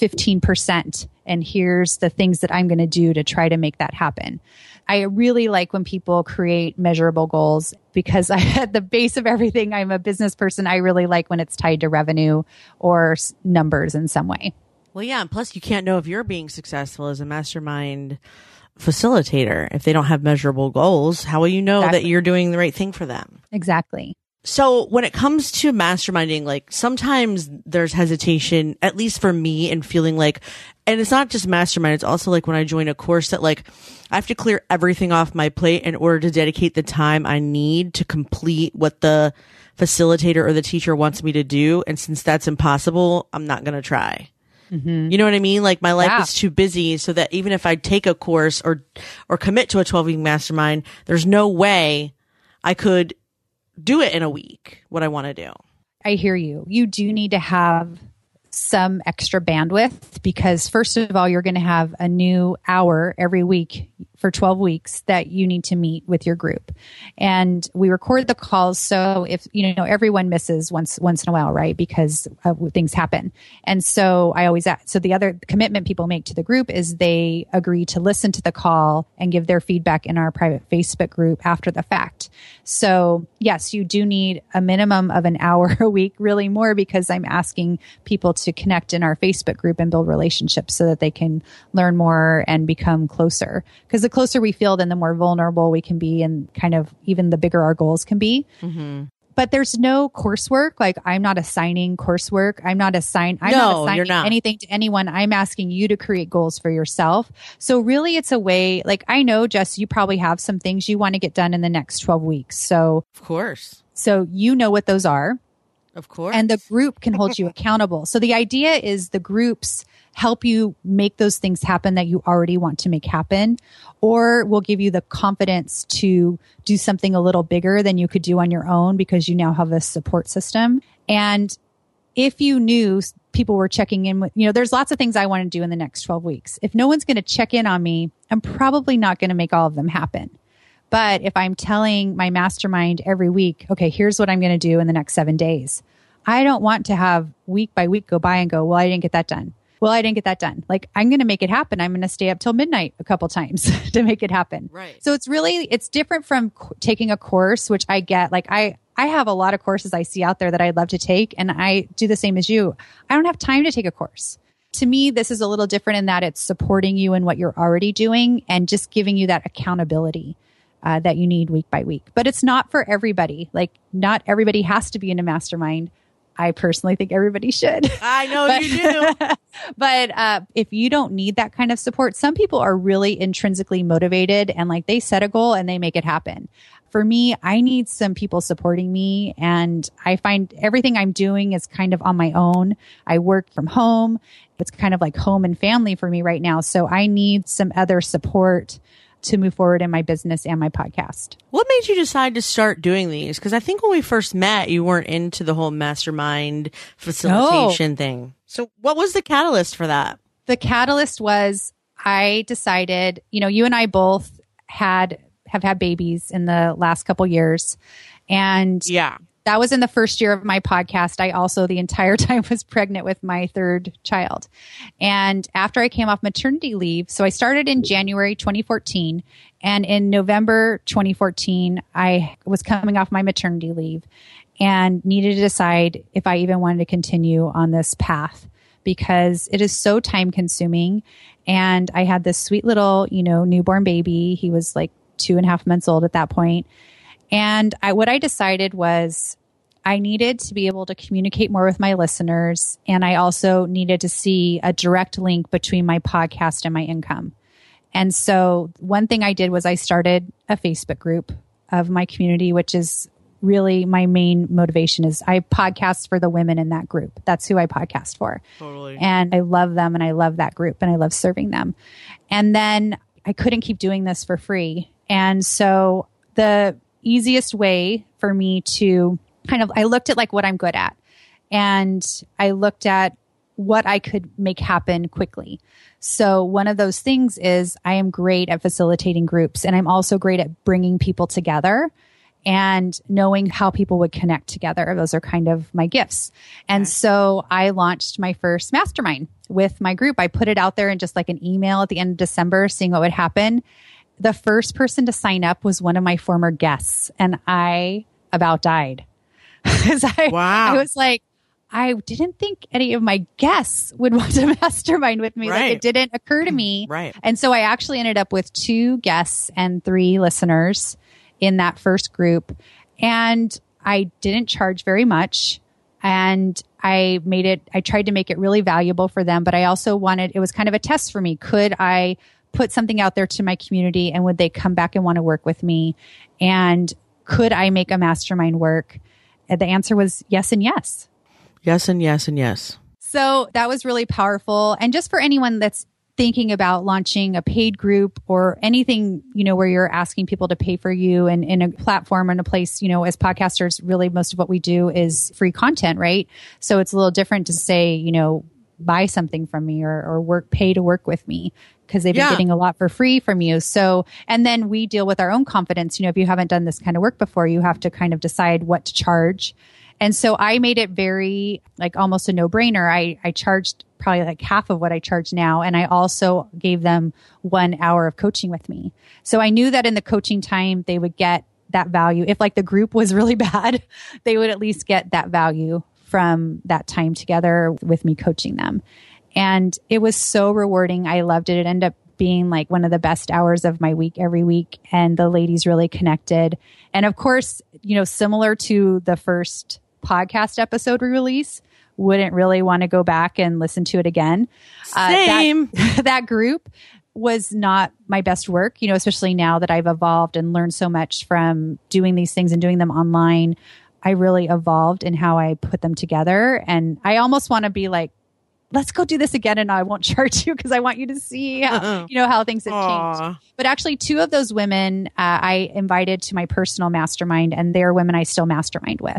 15%. And here's the things that I'm going to do to try to make that happen. I really like when people create measurable goals, because at the base of everything, I'm a business person. I really like when it's tied to revenue or numbers in some way. Well, yeah. And plus, you can't know if you're being successful as a mastermind facilitator if they don't have measurable goals. How will you know that you're doing the right thing for them? Exactly. So when it comes to masterminding, like, sometimes there's hesitation, at least for me, in feeling like, and it's not just mastermind, it's also like when I join a course that, like, I have to clear everything off my plate in order to dedicate the time I need to complete what the facilitator or the teacher wants me to do. And since that's impossible, I'm not going to try. Mm-hmm. You know what I mean? Like, my life is too busy so that even if I take a course or commit to a 12-week mastermind, there's no way I could do it in a week, what I want to do. I hear you. You do need to have some extra bandwidth, because first of all, you're going to have a new hour every week for 12 weeks that you need to meet with your group. And we record the calls. So if, everyone misses once in a while, right? Because things happen. And so I always ask, so the other commitment people make to the group is they agree to listen to the call and give their feedback in our private Facebook group after the fact. So yes, you do need a minimum of an hour a week, really more, because I'm asking people to connect in our Facebook group and build relationships so that they can learn more and become closer. Because the closer we feel, then the more vulnerable we can be, and kind of even the bigger our goals can be. Mm-hmm. But there's no coursework. Like, I'm not assigning coursework. I'm not assigning anything to anyone. I'm asking you to create goals for yourself. So really, it's a way, like, I know, Jess, you probably have some things you want to get done in the next 12 weeks. So of course. So you know what those are. Of course. And the group can hold you accountable. So the idea is the groups help you make those things happen that you already want to make happen, or will give you the confidence to do something a little bigger than you could do on your own because you now have a support system. And if you knew people were checking in with, there's lots of things I want to do in the next 12 weeks. If no one's going to check in on me, I'm probably not going to make all of them happen. But if I'm telling my mastermind every week, okay, here's what I'm going to do in the next 7 days, I don't want to have week by week go by and go, well, I didn't get that done. Well, I didn't get that done. Like, I'm going to make it happen. I'm going to stay up till midnight a couple times to make it happen. Right. So it's different from taking a course, which I get. Like, I have a lot of courses I see out there that I'd love to take, and I do the same as you. I don't have time to take a course. To me, this is a little different in that it's supporting you in what you're already doing and just giving you that accountability that you need week by week. But it's not for everybody. Like, not everybody has to be in a mastermind. I personally think everybody should. I know you do. But if you don't need that kind of support, some people are really intrinsically motivated and like they set a goal and they make it happen. For me, I need some people supporting me, and I find everything I'm doing is kind of on my own. I work from home. It's kind of like home and family for me right now. So I need some other support to move forward in my business and my podcast. What made you decide to start doing these? Because I think when we first met, you weren't into the whole mastermind facilitation thing. So what was the catalyst for that? The catalyst was I decided, you and I both have had babies in the last couple years. And yeah, that was in the first year of my podcast. I also the entire time was pregnant with my third child. And after I came off maternity leave, so I started in January 2014. And in November 2014, I was coming off my maternity leave and needed to decide if I even wanted to continue on this path, because it is so time consuming. And I had this sweet little, newborn baby. He was like 2.5 months old at that point. And what I decided was I needed to be able to communicate more with my listeners. And I also needed to see a direct link between my podcast and my income. And so one thing I did was I started a Facebook group of my community, which is really my main motivation. Is I podcast for the women in that group. That's who I podcast for. Totally. And I love them and I love that group and I love serving them. And then I couldn't keep doing this for free. And so the easiest way for me to I looked at like what I'm good at, and I looked at what I could make happen quickly. So one of those things is I am great at facilitating groups, and I'm also great at bringing people together and knowing how people would connect together. Those are kind of my gifts. And so I launched my first mastermind with my group. I put it out there in just like an email at the end of December, seeing what would happen. The first person to sign up was one of my former guests, and I about died. I was like, I didn't think any of my guests would want to mastermind with me. Right. Like, it didn't occur to me. Right. And so I actually ended up with 2 guests and 3 listeners in that first group. And I didn't charge very much. And I tried to make it really valuable for them. But I also it was kind of a test for me. Could I put something out there to my community, and would they come back and want to work with me? And could I make a mastermind work? And the answer was yes and yes. Yes and yes and yes. So that was really powerful. And just for anyone that's thinking about launching a paid group or anything, where you're asking people to pay for you, and in a platform and a place, as podcasters, really most of what we do is free content, right? So it's a little different to say, buy something from me or pay to work with me, because they've been getting a lot for free from you. So, and then we deal with our own confidence. If you haven't done this kind of work before, you have to kind of decide what to charge. And so I made it very like almost a no-brainer. I charged probably like half of what I charge now. And I also gave them 1 hour of coaching with me. So I knew that in the coaching time, they would get that value. If like the group was really bad, they would at least get that value from that time together with me coaching them. And it was so rewarding. I loved it. It ended up being like one of the best hours of my week every week. And the ladies really connected. And of course, similar to the first podcast episode we release, wouldn't really want to go back and listen to it again. Same. That group was not my best work, especially now that I've evolved and learned so much from doing these things and doing them online. I really evolved in how I put them together. And I almost want to be like, let's go do this again and I won't charge you because I want you to see how, how things have changed. But actually 2 of those women I invited to my personal mastermind, and they're women I still mastermind with.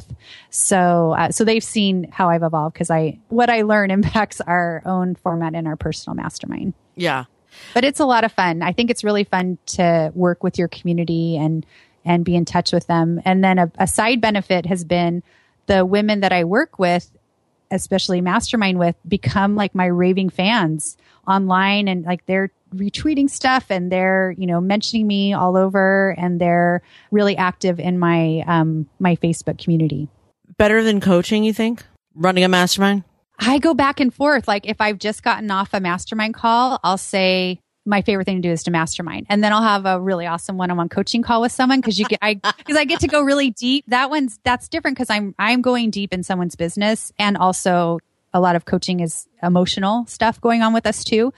So they've seen how I've evolved because what I learn impacts our own format in our personal mastermind. Yeah. But it's a lot of fun. I think it's really fun to work with your community and be in touch with them. And then a side benefit has been the women that I work with, especially mastermind with, become like my raving fans online, and like they're retweeting stuff and they're, mentioning me all over, and they're really active in my, my Facebook community. Better than coaching, you think? Running a mastermind? I go back and forth. Like if I've just gotten off a mastermind call, I'll say my favorite thing to do is to mastermind. And then I'll have a really awesome one-on-one coaching call with someone because I get to go really deep. That's different because I'm going deep in someone's business, and also a lot of coaching is emotional stuff going on with us too.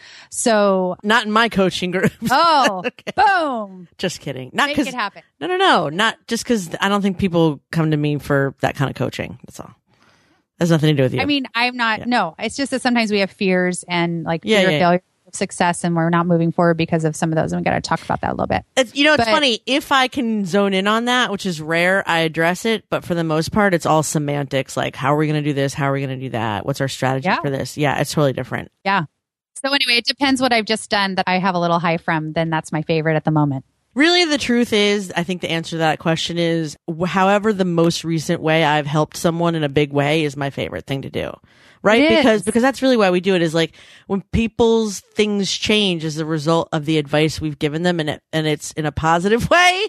So not in my coaching group. Oh, okay. Boom. Just kidding. Not Make it happen. No. Not just because I don't think people come to me for that kind of coaching. That's all. Has nothing to do with you. I mean, I'm not, no, it's just that sometimes we have fears and like fear of failure, of success, and we're not moving forward because of some of those. And we got to talk about that a little bit. It's funny. If I can zone in on that, which is rare, I address it. But for the most part, it's all semantics. Like, how are we going to do this? How are we going to do that? What's our strategy for this? Yeah, it's totally different. Yeah. So anyway, it depends what I've just done that I have a little high from. Then that's my favorite at the moment. Really, the truth is, I think the answer to that question is, however, the most recent way I've helped someone in a big way is my favorite thing to do. Right? Because that's really why we do it, is like when people's things change as a result of the advice we've given them, and it's in a positive way,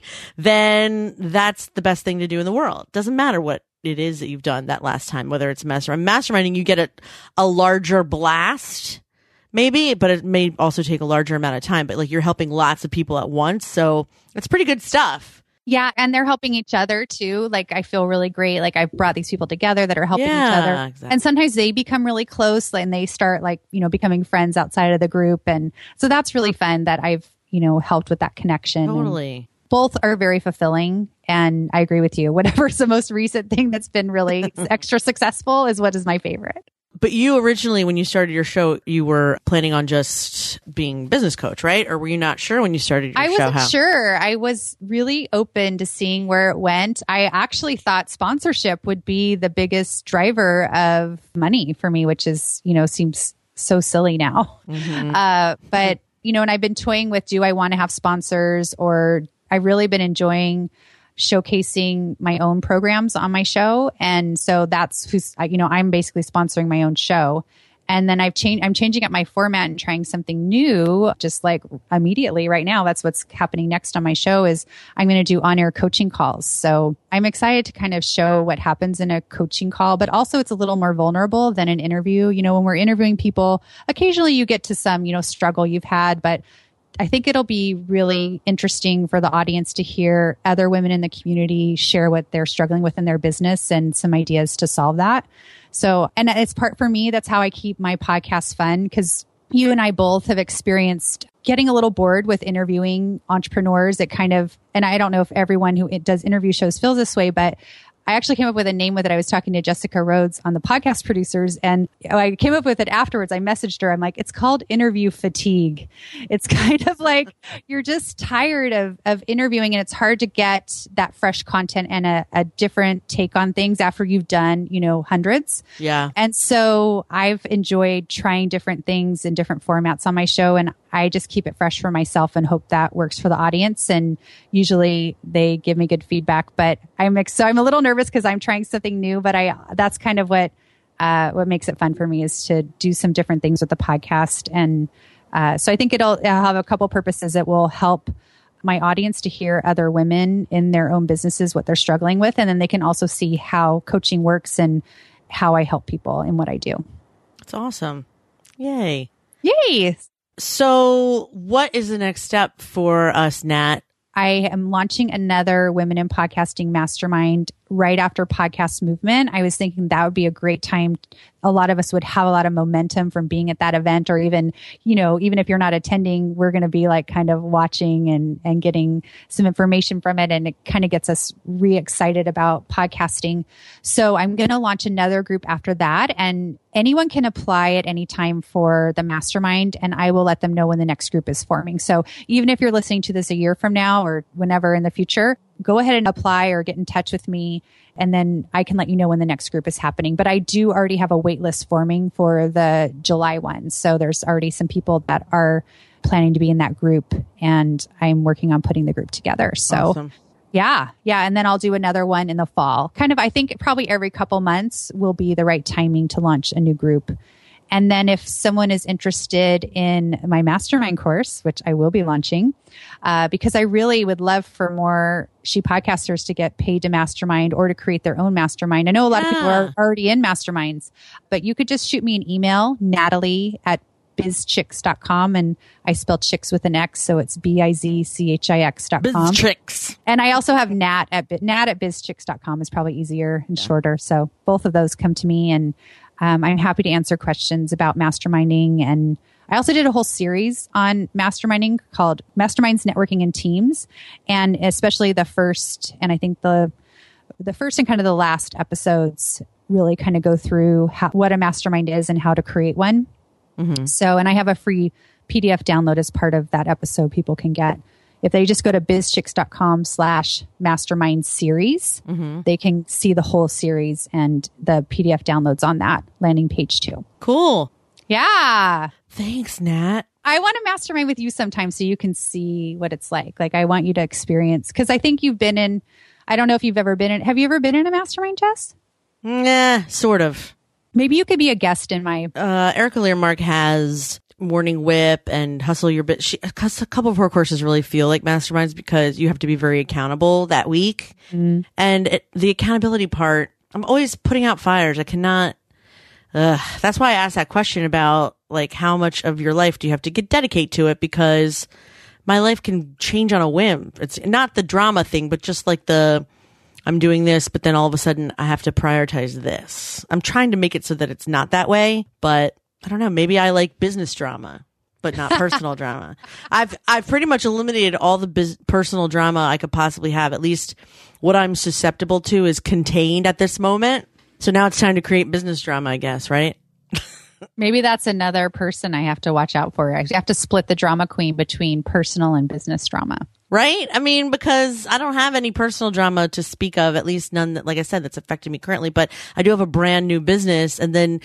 then that's the best thing to do in the world. Doesn't matter what it is that you've done that last time, whether it's masterminding, you get a larger blast. Maybe, but it may also take a larger amount of time. But like you're helping lots of people at once, so it's pretty good stuff. Yeah, and they're helping each other too. Like I feel really great. Like I've brought these people together that are helping each other, exactly. And sometimes they become really close and they start like becoming friends outside of the group, and so that's really fun that I've helped with that connection. Totally. And both are very fulfilling, and I agree with you. Whatever's the most recent thing that's been really extra successful is what is my favorite. But you originally, when you started your show, you were planning on just being business coach, right? Or were you not sure when you started your show? I wasn't sure. I was really open to seeing where it went. I actually thought sponsorship would be the biggest driver of money for me, which is, seems so silly now. Mm-hmm. But, and I've been toying with, do I want to have sponsors, or I've really been enjoying showcasing my own programs on my show. And so that's who's, I'm basically sponsoring my own show. And then I'm changing up my format and trying something new, just like immediately right now. That's what's happening next on my show is I'm going to do on-air coaching calls. So I'm excited to kind of show what happens in a coaching call, but also it's a little more vulnerable than an interview. When we're interviewing people, occasionally you get to some, struggle you've had, but I think it'll be really interesting for the audience to hear other women in the community share what they're struggling with in their business and some ideas to solve that. So, and it's part for me, that's how I keep my podcast fun, because you and I both have experienced getting a little bored with interviewing entrepreneurs. It kind of, and I don't know if everyone who does interview shows feels this way, but I actually came up with a name with it. I was talking to Jessica Rhodes on the Podcast Producers, and I came up with it afterwards. I messaged her. I'm like, it's called interview fatigue. It's kind of like you're just tired of interviewing, and it's hard to get that fresh content and a different take on things after you've done, hundreds. Yeah. And so I've enjoyed trying different things in different formats on my show, and I just keep it fresh for myself and hope that works for the audience. And usually they give me good feedback, but I'm a little nervous because I'm trying something new, but that's kind of what makes it fun for me, is to do some different things with the podcast. And so I think it'll have a couple purposes. It will help my audience to hear other women in their own businesses, what they're struggling with. And then they can also see how coaching works and how I help people in what I do. That's awesome. Yay. Yay. So what is the next step for us, Nat? I am launching another Women in Podcasting Mastermind right after Podcast Movement. I was thinking that would be a great time. A lot of us would have a lot of momentum from being at that event, or even, even if you're not attending, we're going to be like kind of watching and getting some information from it. And it kind of gets us re-excited about podcasting. So I'm going to launch another group after that, and anyone can apply at any time for the mastermind, and I will let them know when the next group is forming. So even if you're listening to this a year from now or whenever in the future, go ahead and apply or get in touch with me, and then I can let you know when the next group is happening. But I do already have a wait list forming for the July one. So there's already some people that are planning to be in that group, and I'm working on putting the group together. So Awesome. Yeah. And then I'll do another one in the fall. Kind of, I think probably every couple months will be the right timing to launch a new group. And then if someone is interested in my mastermind course, which I will be launching, because I really would love for more She Podcasters to get paid to mastermind or to create their own mastermind. I know a lot of people are already in masterminds, but you could just shoot me an email, Natalie@bizchix.com. And I spell chicks with an X. So it's BIZCHIX.com. BizChix. And I also have Nat at bizchix.com is probably easier and shorter. So both of those come to me, and I'm happy to answer questions about masterminding. And I also did a whole series on masterminding called Masterminds, Networking, and Teams. And especially the first, and I think the first and kind of the last episodes really kind of go through what a mastermind is and how to create one. Mm-hmm. So, and I have a free PDF download as part of that episode people can get. If they just go to bizchix.com/mastermind series, they can see the whole series and the PDF downloads on that landing page too. Cool. Yeah. Thanks, Nat. I want to mastermind with you sometime so you can see what it's like. Like, I want you to experience, because I think you've been in, I don't know if you've ever been in, have you ever been in a mastermind, Jess? Nah, sort of. Maybe you could be a guest in my... Erica Learmark has Morning Whip and Hustle Your Bit. A couple of her courses really feel like masterminds because you have to be very accountable that week. Mm. And the accountability part, I'm always putting out fires. I cannot... that's why I asked that question about like how much of your life do you have to dedicate to it, because my life can change on a whim. It's not the drama thing, but just like I'm doing this, but then all of a sudden I have to prioritize this. I'm trying to make it so that it's not that way, but I don't know. Maybe I like business drama, but not personal drama. I've pretty much eliminated all the personal drama I could possibly have. At least what I'm susceptible to is contained at this moment. So now it's time to create business drama, I guess, right? Maybe that's another person I have to watch out for. I have to split the drama queen between personal and business drama. Right? I mean, because I don't have any personal drama to speak of, at least none that, like I said, that's affecting me currently. But I do have a brand new business. And then,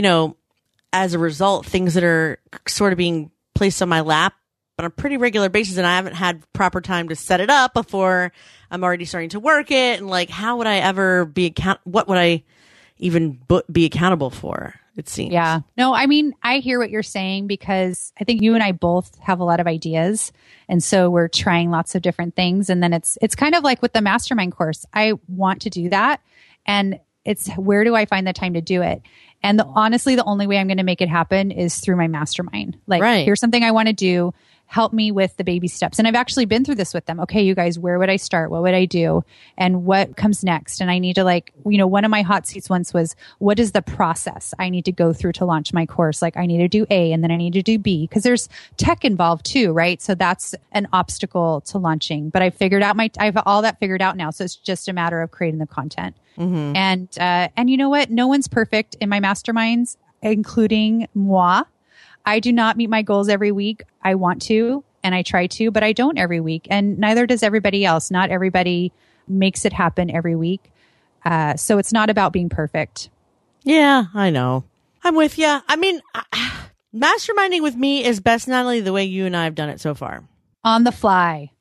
as a result, things that are sort of being placed on my lap on a pretty regular basis, and I haven't had proper time to set it up before I'm already starting to work it. And like, how would I ever what would I even be accountable for? It seems. Yeah. No, I mean, I hear what you're saying, because I think you and I both have a lot of ideas. And so we're trying lots of different things. And then it's kind of like with the mastermind course. I want to do that. And it's, where do I find the time to do it? And honestly, the only way I'm going to make it happen is through my mastermind. Like, Here's something I want to do. Help me with the baby steps. And I've actually been through this with them. Okay, you guys, where would I start? What would I do? And what comes next? And I need to one of my hot seats once was, what is the process I need to go through to launch my course? Like, I need to do A, and then I need to do B, because there's tech involved too, right? So that's an obstacle to launching. But I have all that figured out now. So it's just a matter of creating the content. Mm-hmm. And you know what? No one's perfect in my masterminds, including moi. I do not meet my goals every week. I want to, and I try to, but I don't every week. And neither does everybody else. Not everybody makes it happen every week. So it's not about being perfect. Yeah, I know. I'm with you. I mean, masterminding with me is best not only the way you and I have done it so far. On the fly,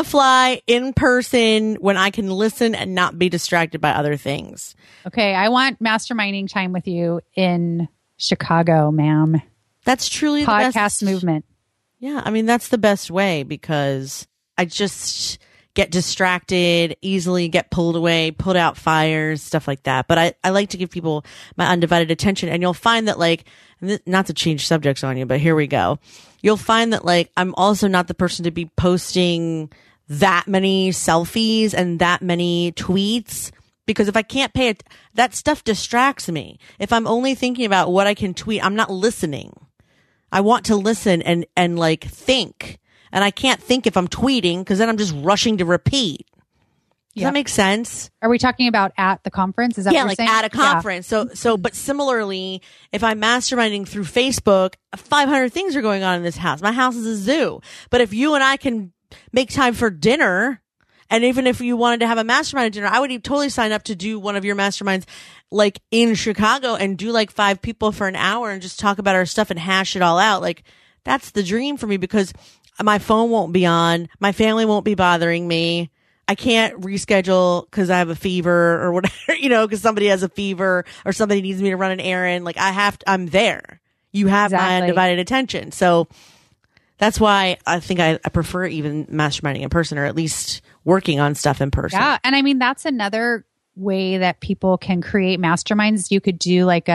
in person, when I can listen and not be distracted by other things. Okay, I want masterminding time with you in Chicago, ma'am. That's truly podcast the best movement. Yeah, I mean, that's the best way, because I just get distracted, easily get pulled away, put out fires, stuff like that. But I like to give people my undivided attention. And you'll find that like, not to change subjects on you, but here we go. You'll find that like, I'm also not the person to be posting that many selfies and that many tweets, because if I can't pay it, that stuff distracts me. If I'm only thinking about what I can tweet, I'm not listening. I want to listen and like think. And I can't think if I'm tweeting because then I'm just rushing to repeat. Does that make sense? Are we talking about at the conference? Is that what you're like saying? at a conference. Yeah. So, but similarly, if I'm masterminding through Facebook, 500 things are going on in this house. My house is a zoo. But if you and I can make time for dinner, and even if you wanted to have a mastermind dinner, I would totally sign up to do one of your masterminds like in Chicago and do like 5 people for an hour and just talk about our stuff and hash it all out. Like that's the dream for me because my phone won't be on. My family won't be bothering me. I can't reschedule because I have a fever or whatever, because somebody has a fever or somebody needs me to run an errand. Like I'm there. You have my undivided attention. So that's why I think I prefer even masterminding in person, or at least working on stuff in person. Yeah. And I mean, that's another way that people can create masterminds. You could do like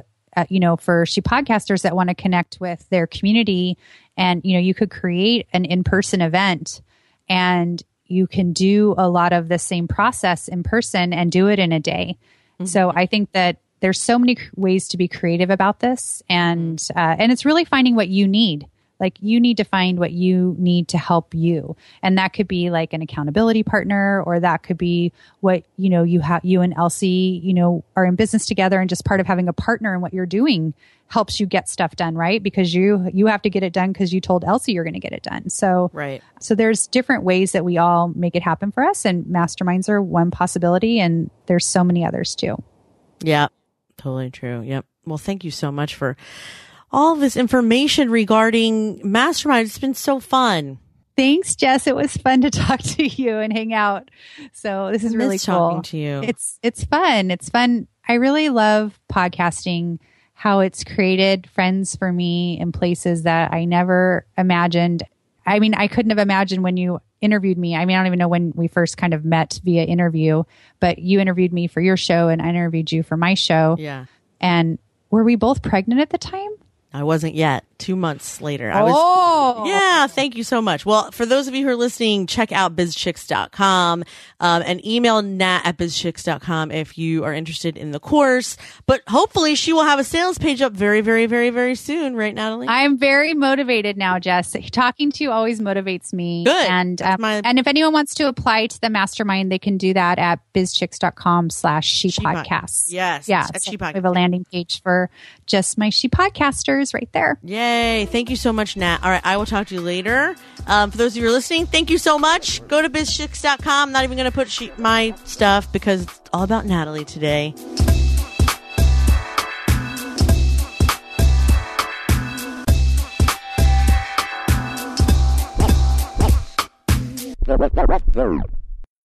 for She Podcasters that want to connect with their community, and, you could create an in-person event, and you can do a lot of the same process in person and do it in a day. Mm-hmm. So I think that there's so many ways to be creative about this, and it's really finding what you need. Like you need to find what you need to help you. And that could be like an accountability partner, or that could be what, you and Elsie, are in business together, and just part of having a partner in what you're doing helps you get stuff done, right? Because you have to get it done because you told Elsie you're going to get it done. So, right. So there's different ways that we all make it happen for us, and masterminds are one possibility, and there's so many others too. Yeah, totally true. Yep. Well, thank you so much for all this information regarding mastermind. It's been so fun. Thanks, Jess. It was fun to talk to you and hang out. So this is really cool. Talking to you. It's fun. It's fun. I really love podcasting, how it's created friends for me in places that I never imagined. I mean, I couldn't have imagined when you interviewed me. I mean, I don't even know when we first kind of met via interview, but you interviewed me for your show and I interviewed you for my show. Yeah. And were we both pregnant at the time? I wasn't yet. 2 months later. Yeah. Thank you so much. Well, for those of you who are listening, check out bizchicks.com, and email Nat at bizchicks.com if you are interested in the course. But hopefully she will have a sales page up very, very, very, very soon. Right, Natalie? I'm very motivated now, Jess. Talking to you always motivates me. Good. And if anyone wants to apply to the mastermind, they can do that at bizchicks.com/shepodcasts. Yes. Yeah. At So we have a landing page for just my She Podcasters right there. Yay. Thank you so much, Nat. All right. I will talk to you later. For those of you who are listening, thank you so much. Go to bizchicks.com. I'm not even going to put my stuff because it's all about Natalie today. There.